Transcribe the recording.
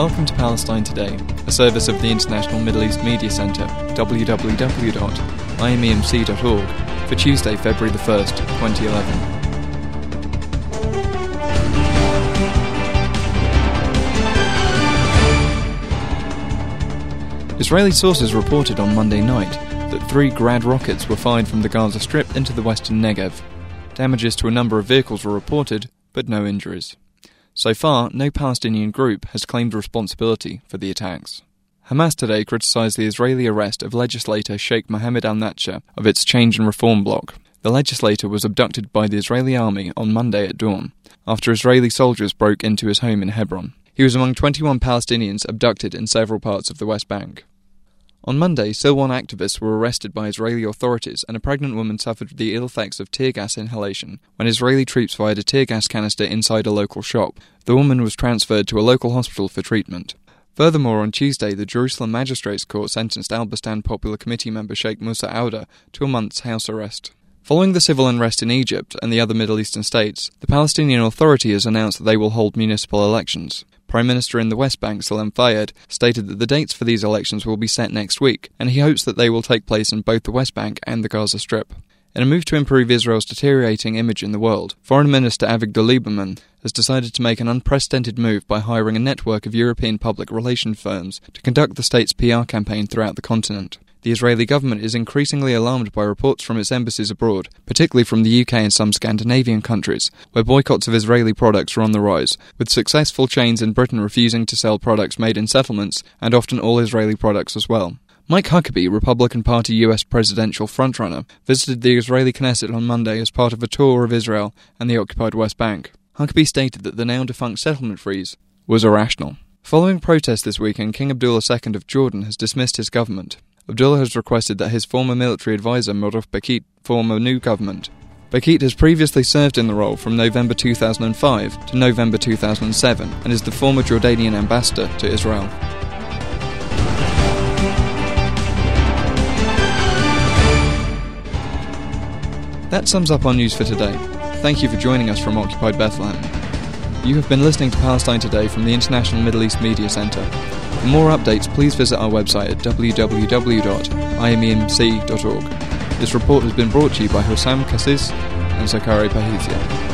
Welcome to Palestine Today, a service of the International Middle East Media Centre, www.imemc.org, for Tuesday, February the 1st, 2011. Israeli sources reported on Monday night that 3 Grad rockets were fired from the Gaza Strip into the western Negev. Damages to a number of vehicles were reported, but no injuries. So far, no Palestinian group has claimed responsibility for the attacks. Hamas today criticised the Israeli arrest of legislator Sheikh Mohammed al-Natcher of its Change and Reform bloc. The legislator was abducted by the Israeli army on Monday at dawn, after Israeli soldiers broke into his home in Hebron. He was among 21 Palestinians abducted in several parts of the West Bank. On Monday, Silwan activists were arrested by Israeli authorities, and a pregnant woman suffered the ill effects of tear gas inhalation when Israeli troops fired a tear gas canister inside a local shop. The woman was transferred to a local hospital for treatment. Furthermore, on Tuesday, the Jerusalem Magistrates Court sentenced Al-Bustan Popular Committee member Sheikh Musa Auda to a month's house arrest. Following the civil unrest in Egypt and the other Middle Eastern states, the Palestinian Authority has announced that they will hold municipal elections. Prime Minister in the West Bank, Salam Fayyad, stated that the dates for these elections will be set next week, and he hopes that they will take place in both the West Bank and the Gaza Strip. In a move to improve Israel's deteriorating image in the world, Foreign Minister Avigdor Lieberman has decided to make an unprecedented move by hiring a network of European public relations firms to conduct the state's PR campaign throughout the continent. The Israeli government is increasingly alarmed by reports from its embassies abroad, particularly from the UK and some Scandinavian countries, where boycotts of Israeli products are on the rise, with successful chains in Britain refusing to sell products made in settlements, and often all Israeli products as well. Mike Huckabee, Republican Party US presidential frontrunner, visited the Israeli Knesset on Monday as part of a tour of Israel and the occupied West Bank. Huckabee stated that the now-defunct settlement freeze was irrational. Following protests this weekend, King Abdullah II of Jordan has dismissed his government. Abdullah has requested that his former military advisor, Maruf Bakit, form a new government. Bakit has previously served in the role from November 2005 to November 2007 and is the former Jordanian ambassador to Israel. That sums up our news for today. Thank you for joining us from Occupied Bethlehem. You have been listening to Palestine Today from the International Middle East Media Centre. For more updates, please visit our website at www.imemc.org. This report has been brought to you by Hussam Kassis and Sakari Pahithia.